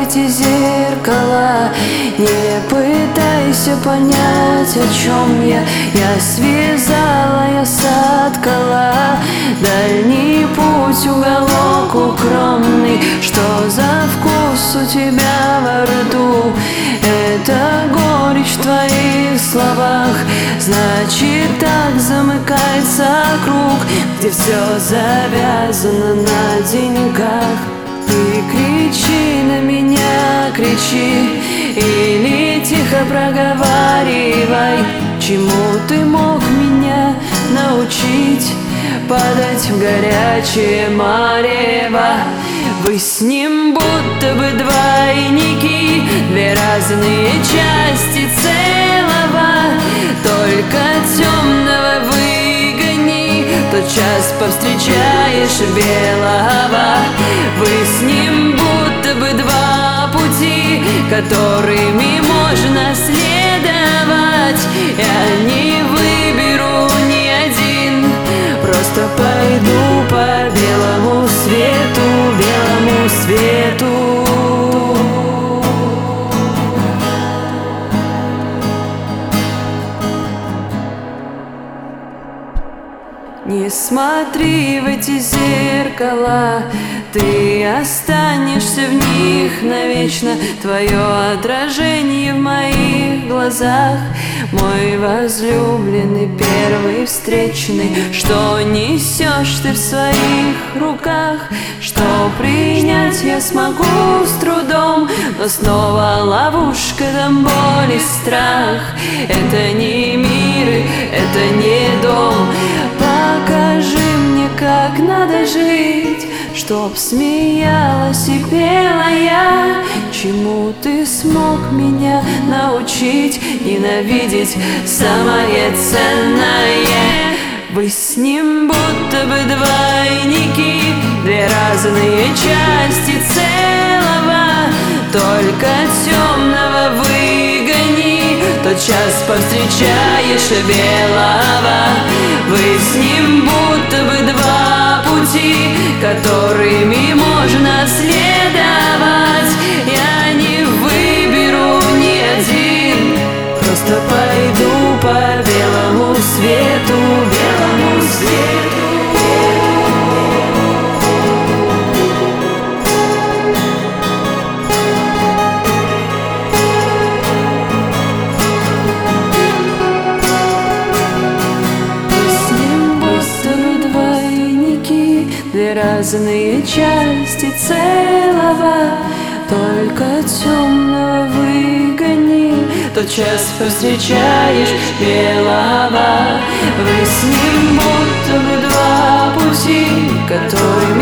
эти зеркала. Не пытайся понять, о чем я. Я связала, я соткала дальний путь, уголок укромный. Что за вкус у тебя во рту? Это горечь в твоих словах. Значит, так замыкается круг, где все завязано на деньгах. Ты кричи на меня, кричи, или тихо проговаривай. Чему ты мог меня научить? Падать в горячее марево. Вы с ним будто бы двойники, две разные части целого. Только темного выгони, тотчас повстречаешь белого. Вы с ним будто бы два пути, которыми можно следовать. Я не выберу ни один, просто пойду по белому свету, белому свету. Не смотри в эти зеркала, ты останешься в них навечно. Твое отражение в моих глазах, мой возлюбленный, первый встречный. Что несешь ты в своих руках? Что принять я смогу с трудом, но снова ловушка, там боль и страх. Это не мир, это не дом. Покажи мне, как надо жить, чтоб смеялась и пела я. Чему ты смог меня научить? Ненавидеть самое ценное. Вы с ним будто бы двойники, две разные части целого. Только темного выгони, тотчас повстречаешь белого. Вы с ним будто бы два пути, которыми можно следовать. Я не выберу ни один, просто пойду по белому свету, белому свету. Две разные части целого, только темного выгони, тотчас повстречаешь белого. Вы с ним будто бы два пути, которые